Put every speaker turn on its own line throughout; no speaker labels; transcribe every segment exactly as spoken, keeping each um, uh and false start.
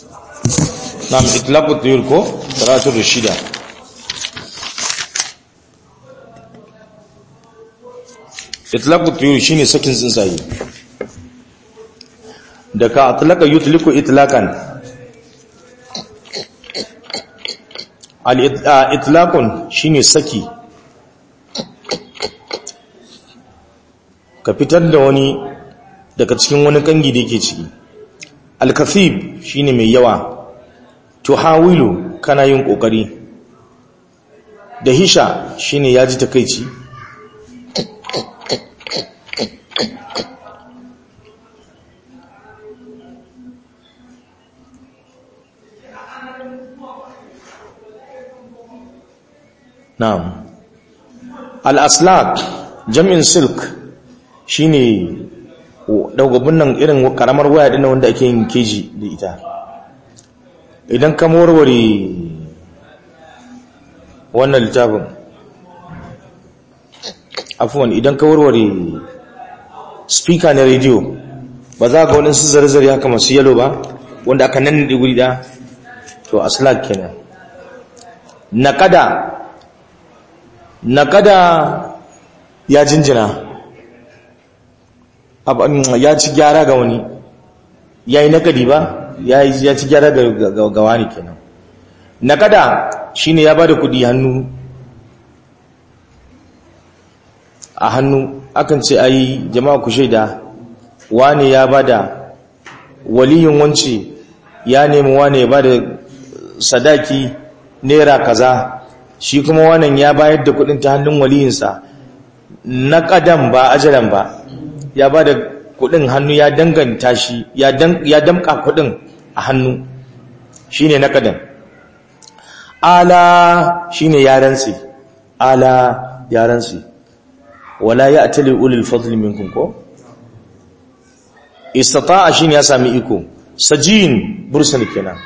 نعم إطلاق الطيور كو قراءة الرشيدة. إطلاق الطيور شيني سكن سنساي دكا أطلق يطلق إطلاقا. الإطلاق شيني سكي ka fitar da wani daga cikin wani kangi da yake ciki. Al-kathib shine mai yawa, tuhawilu kana yin kokari, da hisha shine yaji takeici, na'am. Al-aslak jam'in silk shine dagobin nan irin karamar waya din wanda ake yin keji da ita. Idan ka warware wannan littafin, afwan, idan ka warware speaker na radio, ba za ga wani su zare-zare haka masu yalo ba wanda aka nan da guri da, to aslak kenan. Nakada nakada ya jinjina, ya ci gyara ga wani, ya yi nakadi ba, ya ci gyara ga wani kenan. Nakada shi ne ya ba da kudi hannu a hannu, akan ce ayi jama'a ku shaida wani ya ba da waliyin wance ya nemi wani ya ba da sadaki naira kaza, shi kuma wannan ya bayar da kudin ta hannun waliyinsa, nakadan ba ajalan ba, ya ba da kudin hannu, ya danganta shi, ya damka kudin a hannu, shi ne nakadan. Ala shi ne yaransi, ala yaransi, wala ya atali ulil fadli minkum ko? Istata'a shi ne ya sami iko, sajin bursan kenan.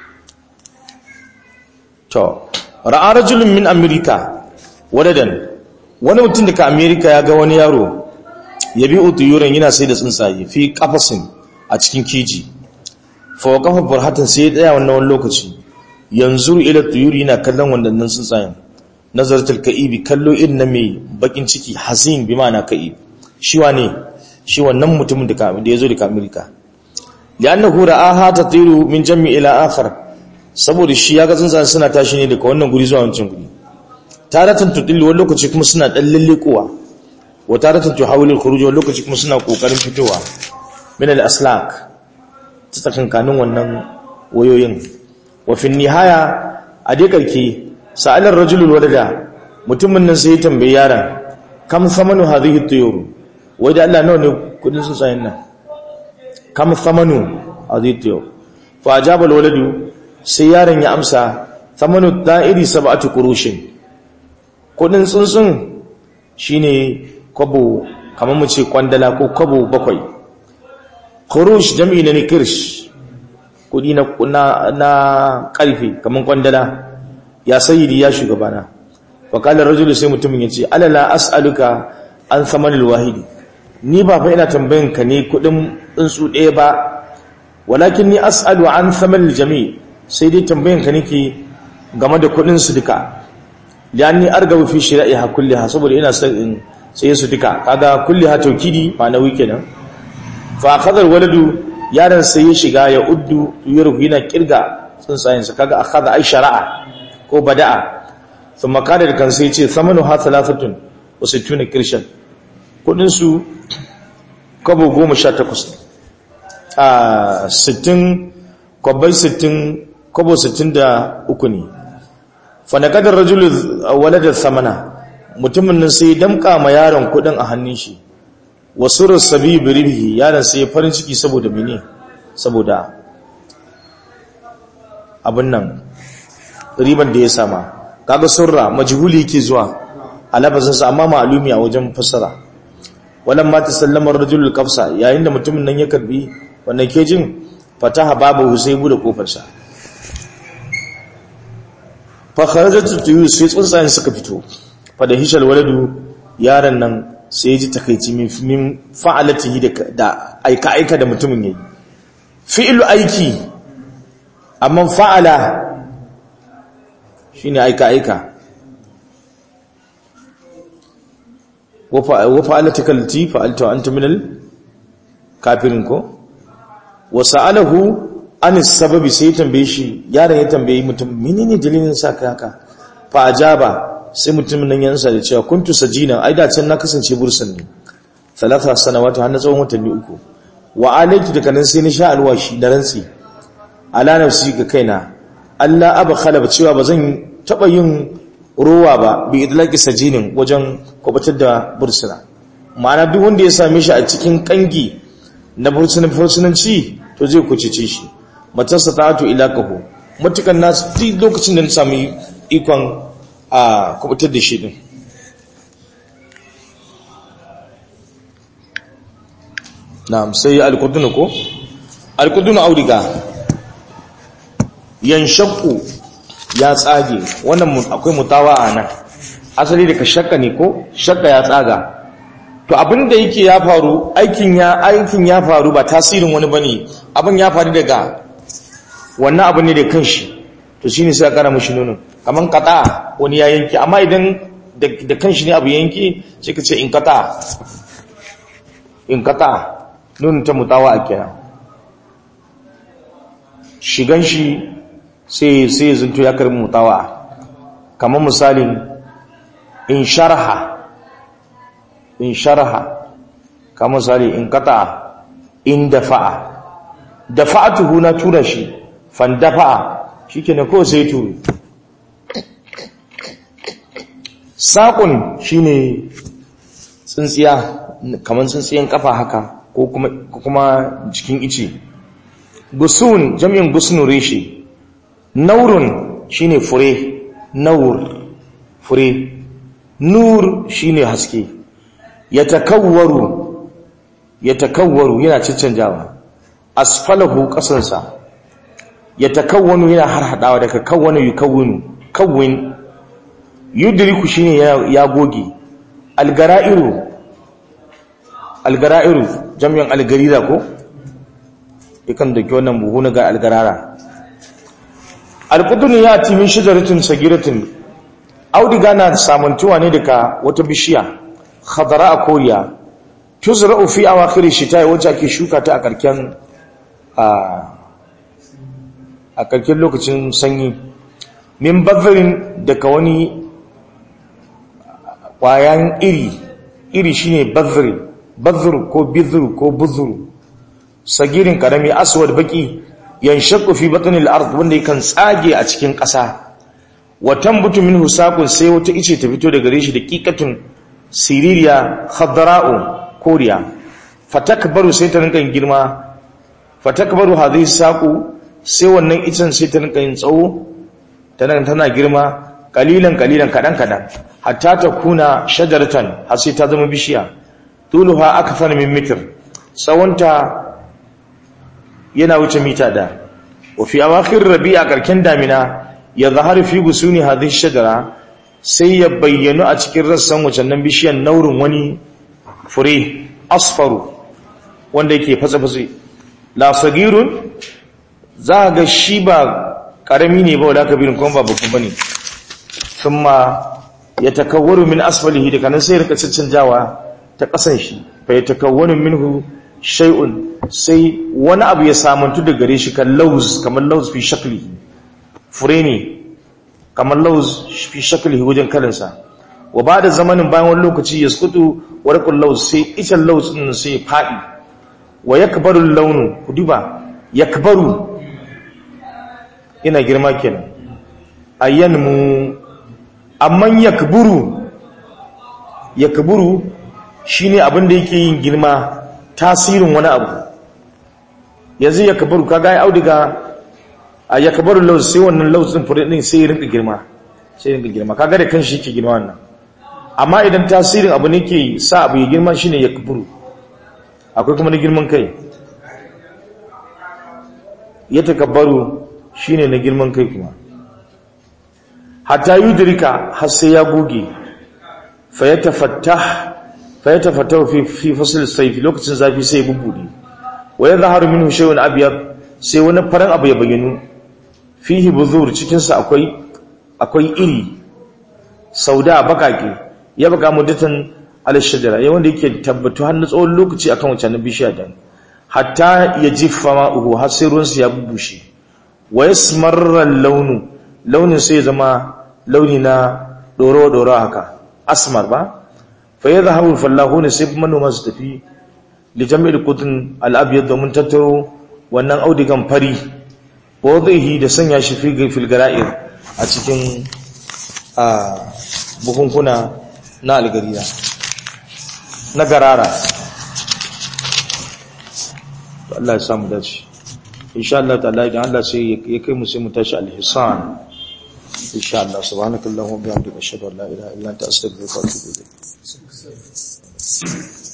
To, ra'a rajulun min Amerika wadadan, wani mutum daga Amerika ya ga wani yaro ya bi utuyuran yana sai da tsuntsaye fi kafasin a cikin keji. Fa wa kafa burhatan sai ya tsaya wannan wani lokaci, yanzu ila tuyuri yana kallon wannan tsuntsayen, nazaratul ka'ibi, kallo irin na mai bakin ciki, hazin bi ma'ana ka'ib. Shi wane? Shi wannan mutumin da ya zo daga Amerika. li'annahu ra'aha tatiru min jam'i ila akhar, saboda shi ya ga tsuntsayen suna tashi ne daga wannan guri zuwa wancan guri. Taratan tudillu wani lokaci kuma suna dan lallekuwa, wa taratan tuhawilul khuruj wani lokaci kuma suna kokarin fitowa min al-aslak ta tsakankanin wannan wayoyin. Wa fi nihaya a dai karki sa'alar rajulul wadada, mutumin nan sai ya tambayi yaron, kam thamanu hadhihi at-tuyur, wai da Allah nawa ne kudin tsuntsayen nan, kam thamanu hadhihi at-tuyur. Fa ajaba al-waladu, sai yaron ya amsa, thamanu da'iri sab'atu qurushin, kudin tsuntsun shine kwabo, kamar mu ce kwandala ko kwabo bakwai. Khurush jam'i na kirsh, kudi na na, na karfe kamar kwandala. Ya sayyidi ya shugabana. Fa qala rajulu, sai mutumin yace, alala as'aluka an thamanil wahidi, ni ba fa ina tambayan ka ne kudin tsuntsu ɗaya ba, walakin ni as'alu an thamanil jami', sai dai tambayan ka nake game da kudin su duka. lianni argabu fi shira'iha kulliha, saboda ina son in sai su duka. Kaga kulliha taukidi ma'ana wike nan. Fa akhadha alwaladu, yaron sai ya shiga ya uddu yurhu, yana kirga tsuntsayen sa. Kaga akhadha ay shara'a ko bada'a. Thumma qala da kan sai ce thamanu ha thalathatun wa sittuna kirshan, kudin su kwabo goma sha takwas, a sittin kwabai, sittin kwabo sittin da uku ne. fanakadar rajulun waladar samana, mutumin nan sai damka ma yaron kudin a hannun shi. Wasu rasabi birihi, yaron sai farin ciki saboda mene, saboda abin nan riban da ya sama. Kaga surra majhuli yake zuwa a lafazinsa, amma ma'alumi a wajen fassara. Walan ma ta sallamar rajulul kafsa, yayin da mutumin nan ya karbi wannan kejin, fataha babu sai bude kofarsa. Fa kharajat tuyu, sai tsuntsayen suka fito. Fa da hishal waladu, yaron nan sai ji takeici min fa'alatihi da aika aika da mutumin yayi. Fi'lu aiki amma fa'ala shine aika aika wa fa'alata kallati fa'alta anta minal kafirin ko wa sa'alahu anis sababi sai tambaye shi yaron ya tambaye mutum menene dalilin sa ka haka fa ajaba sai mutumin nan ya ansa da cewa kuntu sajina ai da can na kasance bursan ne salasa sanawatu har na tsawon watanni uku wa alaitu daga nan sai ni sha alwashi da rantsi ala nafsi ga kaina Allah abkhala ba cewa bazan taba yin ruwa ba bi idlaqi sajinin wajen kubatar da bursuna ma'ana duk wanda ya same shi a cikin kangi na bursunan fursunanci to zai kucice shi matarsa ta'atu ilaqahu mutukan nasu duk lokacin da na sami ikon a kubutar da shi din na'am sai al-qudun ko al-qudun audiga yanshaqu ya tsage wannan akwai mutawa a nan asali daga shakka ne ko shakka ya tsaga to abinda yake ya faru aikin ya aikin ya faru ba tasirin wani bane abin ya faru daga wannan abu ne da kanshi to shine sai aka kara mushi nono kaman qata wani ya yanki amma idan da kanshi ne abu yanki sai ka ce in qata in qata nun ta mutawa a kenan shigan shi sai sai zunto ya karbi mutawa kamar misalin in sharha in sharha kamar misali in qata in dafa'a dafa'atuhu na tura shi fan dafa'a shikenan ko sai turu saqun shine tsintsiya kamar tsintsiyan kafa haka ko kuma kuma jikin ice gusun jami'in gusnu reshi naurun shine fure naur fure nur shine haske yatakawwaru yatakawwaru yana ciccanjawa asfalahu kasansa yatakawwanu yana harhadawa daga kawwanu yukawwinu kawwin yudriku shine ya goge algara'iru algara'iru jami'an algarira ko yakan da wannan buhu na ga algarara alqudun yati min shajaratin sagiratin audiga na samantuwa ne daga wata bishiya khadara a koriya tuzra'u fi awakhir shita'i wacce ake shuka ta a karken a karken lokacin sanyi min badrin daga wani kwayan iri iri shine badri badru ko bidru ko buzru sagirin karami aswad baki yanshaqqu fi batnil ard wanda yakan tsage a cikin ƙasa wa tambutu minhu saqun sai wata ice ta fito daga gare shi da qiqatun siririya khadra'u koriya fatakbaru sai ta rinka girma fatakbaru hadhihi saqu sai wannan icen sai ta rinka yin tsawo tana tana girma kalilan kalilan kadan kadan hatta ta kuna shajaratan har sai ta zama bishiya tuluha akthar min mitr tsawonta yana wuce mita da wa fi awakhir rabi'a karken damina ya zahar fi gusuni hadhihi shajara sai ya bayyana a cikin rassan wacannan bishiyan naurin wani fure asfaru wanda yake fatsa-fatsa la sagirun za ga shi ba karami ne ba wala kabirin kuma ba babban bane kuma ya takawwaru min asfalihi da kanan sai rika cancanjawa ta kasan shi fa ya takawwaru minhu shay'un sai wani abu ya samantu da gare shi kan lauz kamar lauz fi shakli fure ne kamar lauz fi shaklihi wajen kalansa wa ba da zamanin bayan wani lokaci ya skutu warqul lauz sai icen lauz din sai fadi wa yakbaru launu kudiba yakbaru ina girma kenan ayyanmu amman yakburu yakburu shine abin da yake yin girma tasirin wani abu yanzu yakburu kaga ai audiga a yakbaru lauz sai wannan lauz din fure din sai rinka girma sai rinka girma kaga da kanshi yake girma wannan amma idan tasirin abu ne ke sa abu ya girma shine yakburu akwai kuma na girman kai ya takabbaru shine na girman kai kuma hatta yudrika har sai ya goge fa yatafattah fa yatafattahu fi fi fasl as-sayf lokacin zafi sai bubbude wa yadhharu minhu shay'un abyad sai wani farin abu ya bayyana fihi buzur cikin sa akwai akwai iri sauda bakake ya baka muddatan al-shajara yayin wanda yake tabbatu har na tsawon lokaci akan wancan bishiya dan hatta yajiffa ma'uhu har sai ruwan sa ya bubushe wa yasmarra al-launu launin sai zama launi na doro doro haka asmar ba fa yadhhabu fallahuna sai manoma su tafi li jam'il qutn al-abyad domin tattaro wannan audigan fari wadhihi da sanya shi fi fil gara'ir a cikin a bukunkuna na algariya na garara. Allah ya samu dace insha Allah ta'ala idan Allah sai ya kai mu sai mu tashi al-hisan insha Allah. Subhanakallahumma wa bihamdika ashhadu an la ilaha illa anta astaghfiruka wa atubu ilayk.